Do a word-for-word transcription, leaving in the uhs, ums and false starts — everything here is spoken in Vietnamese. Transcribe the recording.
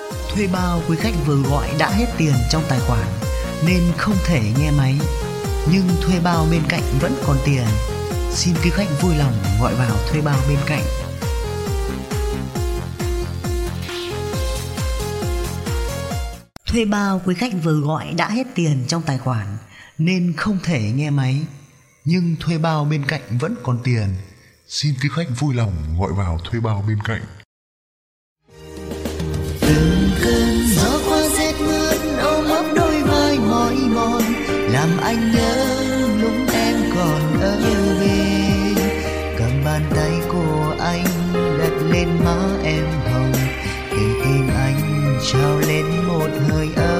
Thuê bao quý khách vừa gọi đã hết tiền trong tài khoản nên không thể nghe máy, nhưng thuê bao bên cạnh vẫn còn tiền. Xin quý khách vui lòng gọi vào thuê bao bên cạnh. Thuê bao quý khách vừa gọi đã hết tiền trong tài khoản nên không thể nghe máy, nhưng thuê bao bên cạnh vẫn còn tiền. Xin quý khách vui lòng gọi vào thuê bao bên cạnh. Từng cơn gió qua rét mướt ôm ấp đôi vai mỏi mòn, làm anh nhớ lúc em còn ở bên. Cầm bàn tay của anh đặt lên má em hồng, thì tim anh trao lên một hơi ấm.